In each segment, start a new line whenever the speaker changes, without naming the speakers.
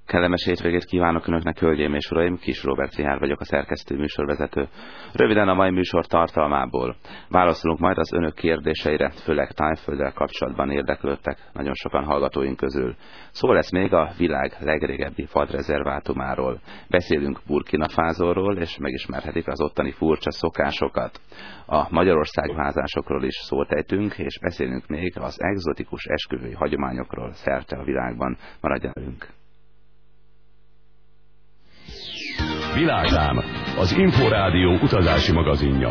Kellemes hétvégét kívánok Önöknek, hölgyeim és uraim, Kis Róbert Richárd vagyok, a szerkesztő műsorvezető. Röviden a mai műsor tartalmából. Válaszolunk majd az Önök kérdéseire, főleg Tájfölddel kapcsolatban érdeklődtek nagyon sokan hallgatóink közül. Szó lesz még a világ legrégebbi vadrezervátumáról. Beszélünk Burkina Fasóról, és megismerhetik az ottani furcsa szokásokat. A Magyarország vázásokról is szót ejtünk, és beszélünk még az egzotikus esküvői hagyományokról szerte a világban. Maradjanak velünk!
Világrám, az Inforádió utazási magazinja.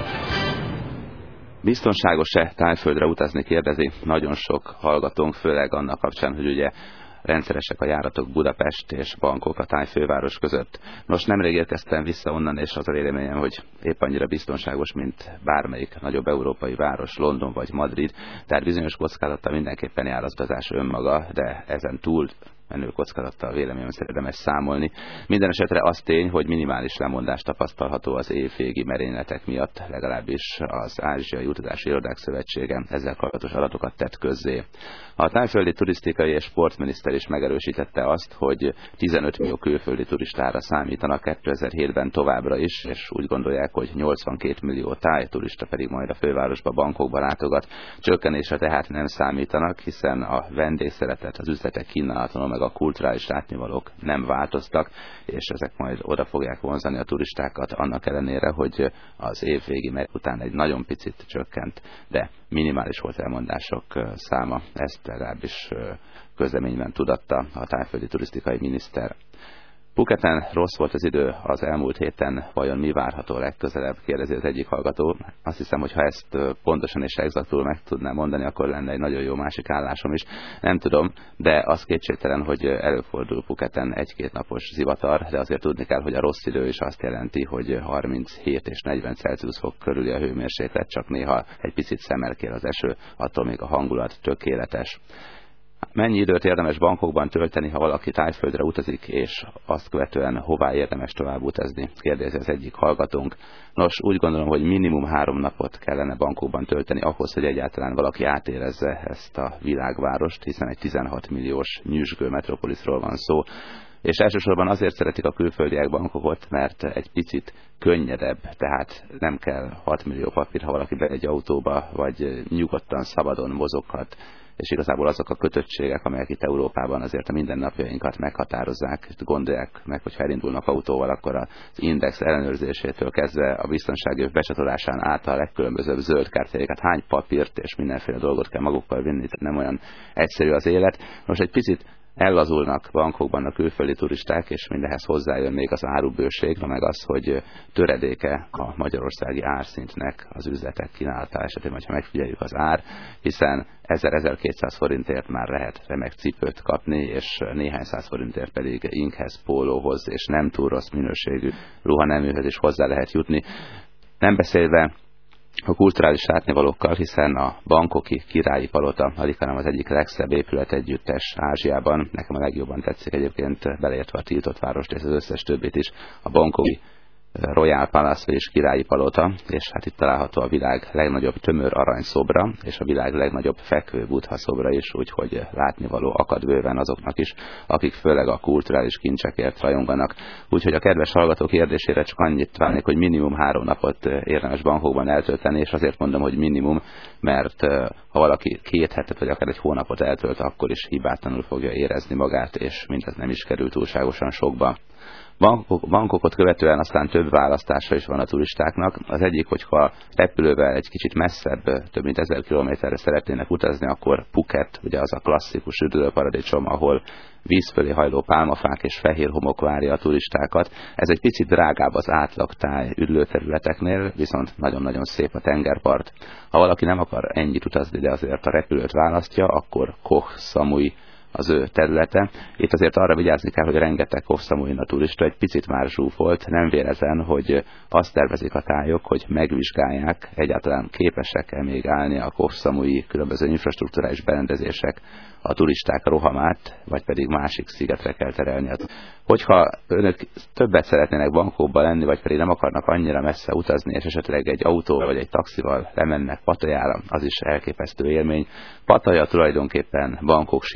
Biztonságos-e Tájföldre utazni, kérdezi nagyon sok hallgatónk, főleg annak kapcsán, hogy ugye rendszeresek a járatok Budapest és Bangkok, a Táj főváros között. Nos, nemrég érkeztem vissza onnan, és az a véleményem, hogy épp annyira biztonságos, mint bármelyik nagyobb európai város, London vagy Madrid, tehát bizonyos kockázattal mindenképpen jár az utazás önmaga, de ezen túl menő kockázattal véleményem szeretem ezt számolni. Minden esetre az tény, hogy minimális lemondás tapasztalható az évvégi merényletek miatt, legalábbis az Ázsiai Utazási Irodák Szövetsége ezzel kapcsolatos adatokat tett közzé. A tájföldi turisztikai és sportminiszter is megerősítette azt, hogy 15 millió külföldi turistára számítanak 2007-ben továbbra is, és úgy gondolják, hogy 82 millió tájturista pedig majd a fővárosba, Bangkokba látogat. Csökkenésre tehát nem számítanak, hiszen a vendégszeretet, az üzletek kínálaton, meg a kulturális látnivalók nem változtak, és ezek majd oda fogják vonzani a turistákat, annak ellenére, hogy az év végi meg után egy nagyon picit csökkent, de minimális volt elmondások száma, ezt legalábbis közleményben tudatta a tájföldi turisztikai miniszter. Phuketen rossz volt az idő az elmúlt héten, vajon mi várható legközelebb, kérdezi az egyik hallgató. Azt hiszem, hogy ha ezt pontosan és exaktul meg tudnám mondani, akkor lenne egy nagyon jó másik állásom is. Nem tudom, de az kétségtelen, hogy előfordul Phuketen egy-két napos zivatar, de azért tudni kell, hogy a rossz idő is azt jelenti, hogy 37 és 40 Celsius fok körüli a hőmérséklet, csak néha egy picit szemelkél az eső, attól még a hangulat tökéletes. Mennyi időt érdemes Bangkokban tölteni, ha valaki Tájföldre utazik, és azt követően hová érdemes tovább utazni, kérdezi az egyik hallgatónk. Nos, úgy gondolom, hogy minimum 3 napot kellene Bangkokban tölteni ahhoz, hogy egyáltalán valaki átérezze ezt a világvárost, hiszen egy 16 milliós nyüzsgő metropoliszról van szó. És elsősorban azért szeretik a külföldiek Bangkokot, mert egy picit könnyedebb, tehát nem kell 6 millió papír, ha valaki be egy autóba, vagy nyugodtan, szabadon mozoghat, és igazából azok a kötöttségek, amelyek itt Európában azért a mindennapjainkat meghatározzák, gondolják meg, hogy elindulnak autóval, akkor az index ellenőrzésétől kezdve a biztonsági öv becsatolásán át a legkülönbözőbb zöld kártyáikat, hány papírt és mindenféle dolgot kell magukkal vinni, tehát nem olyan egyszerű az élet. Most egy picit ellazulnak Bangkokban a külföldi turisták, és mindehhez hozzájön még az árubőség, meg az, hogy töredéke a magyarországi árszintnek az üzletek kínálata esetén, hogyha megfigyeljük az ár, hiszen 1000-1200 forintért már lehet remek cipőt kapni, és néhány száz forintért pedig inkhez, pólóhoz és nem túl rossz minőségű ruhaneműhöz is hozzá lehet jutni. Nem beszélve a kulturális látnivalókkal, hiszen a bangkoki királyi palota hanem az egyik legszebb épületegyüttes Ázsiában. Nekem a legjobban tetszik egyébként, beleértve a tiltott várost és az összes többit is, a bangkoki Royal Palace, vagyis királyi palota, és hát itt található a világ legnagyobb tömör aranyszobra, és a világ legnagyobb fekvő buddha szobra is, úgyhogy látnivaló akad bőven azoknak is, akik főleg a kulturális kincsekért rajonganak. Úgyhogy a kedves hallgató kérdésére csak annyit várnék, hogy minimum 3 napot érdemes Bangkokban eltölteni, és azért mondom, hogy minimum, mert ha valaki 2 hetet vagy akár egy hónapot eltölt, akkor is hibátlanul fogja érezni magát, és mindez nem is kerül túlságosan sokba. Bangkokot követően aztán több választása is van a turistáknak. Az egyik, hogyha repülővel egy kicsit messzebb, több mint 1000 kilométerre szeretnének utazni, akkor Phuket, ugye az a klasszikus üdülőparadicsom, ahol víz fölé hajló pálmafák és fehér homok várja a turistákat. Ez egy picit drágább az átlag táj üdülőterületeknél, viszont nagyon-nagyon szép a tengerpart. Ha valaki nem akar ennyit utazni, de azért a repülőt választja, akkor Koh Samui az ő területe. Itt azért arra vigyázni kell, hogy rengeteg Koh Samuin a turista, egy picit már zsúfolt, nem véletlen, hogy azt tervezik a tájok, hogy megvizsgálják, egyáltalán képesek-e még állni a Koh Samui különböző infrastrukturális berendezések a turisták rohamát, vagy pedig másik szigetre kell terelni. Hogyha önök többet szeretnének Bangkokban lenni, vagy pedig nem akarnak annyira messze utazni, és esetleg egy autó vagy egy taxival lemennek Pattajára, az is elképesztő élmény. Pattaya tulajdonképpen Bangkok siófoka,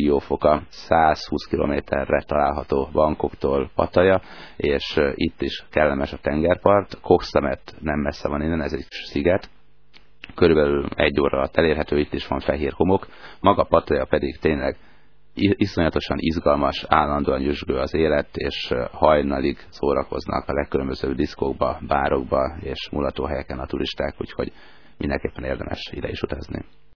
a 120 kilométerre található Bangkoktól Pattaya, és itt is kellemes a tengerpart. Koh Samet nem messze van innen, ez egy sziget, körülbelül 1 óra alatt elérhető, itt is van fehér homok, maga Pattaya pedig tényleg iszonyatosan izgalmas, állandóan nyüzsgő az élet, és hajnalig szórakoznak a legkülönbözőbb diszkókba, bárokba és mulatóhelyeken a turisták, úgyhogy mindenképpen érdemes ide is utazni.